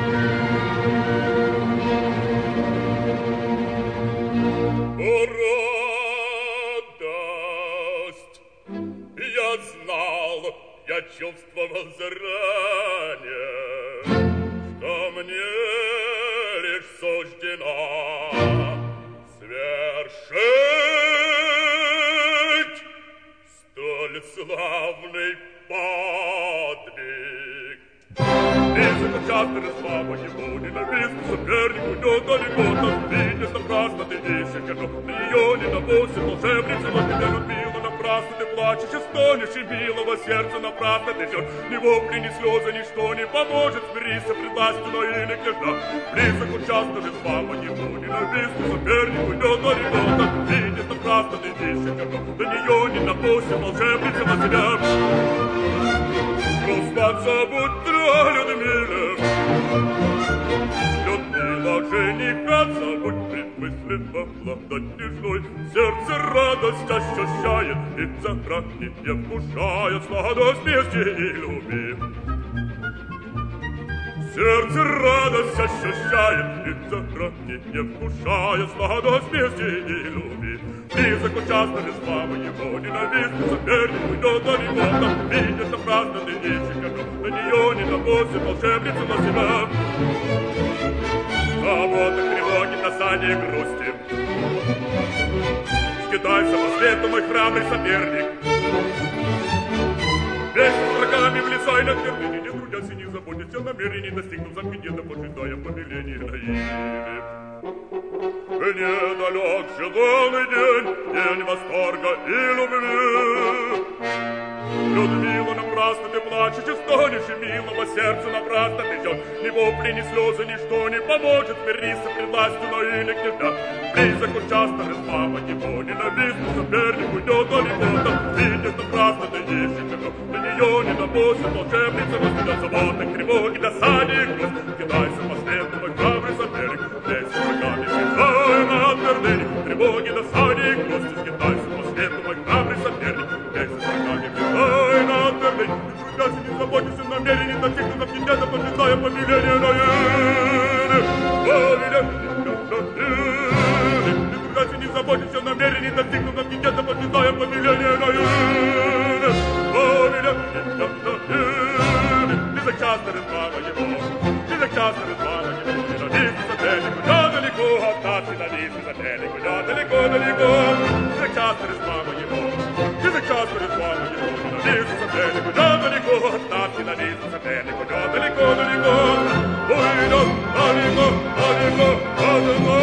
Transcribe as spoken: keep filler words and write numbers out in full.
Радость! Я знал, я чувствовал заранее, что мне лишь суждено свершить столь славный подвиг. Физика часто слава его ненавистный соперник уйдет далеко, но видишь напрасно ты ищешь эту ее ненавистную волшебницу, но тебя любила напрасно, ты плачешь и стонешь, и милого сердца напрасно ты ждешь. Ни вопли, ни слезы, ничто не поможет, смириться пред властью, но и не кляжда. Близок он часто же слава его ненавистный соперник уйдет далеко, но видишь напрасно ты ищешь эту до нее ненавистную волшебницу на себя. Грустаться будто Людмиле, Людмила жениха забудь, предмысленно обладать нежной. Сердце радость ощущает, и завтра не вкушает сладость мести и любви. Сердце радость ощущает, и завтра не вкушает сладость мести и любви. Близок он часто без славы его ненавистный соперник уйдет далеко, там видит напрасно ты ищешь эту на нее не напустит волшебницу на себя. Забота, тревоги, досаде и грусти скидайся по свету, мой храбрый соперник. Весь врагами в лицо и на твердыне, не трудясь и не заботясь о намерении, достигнув замкнета, поджидая повеления наивы. Недалек желанный день, день восторга и любви. Людмила, напрасно ты плачешь и стонешь, и милого сердца напрасно ты ждешь. Ни вопли, ни слезы, ничто не поможет смириться пред властью, но и не княжда. Близок он часто же слава его ненавистный соперник уйдет далеко, там видит напрасно ты ищешь эту до нее не допустит волшебница возьмет заботы, тревоги, досаде и грусть. Кидайся по следу, мой храбрый соперник, весь врагами бежай на твердыне. Тревоги, досаде и грусть, скидайся по следу, мой храбрый соперник, весь врагами бежай на твердыне. Не трудясь и не заботишься намерений, достигнув объединения, поджидая повеления наивы. Повеления не заботишься намерений, достигнув объединения, поджидая повеления наивы. Повеления близок часто резвана его, близок часто резвана его, ненавистный соперник уйдет далеко от нас, ненавистный соперник уйдет далеко-далеко. Близок часто резвана его, близок часто резвана его, ненавистный соперник уйдет далеко от нас, ненавистный соперник уйдет далеко-далеко. Уйдет далеко, далеко, далеко.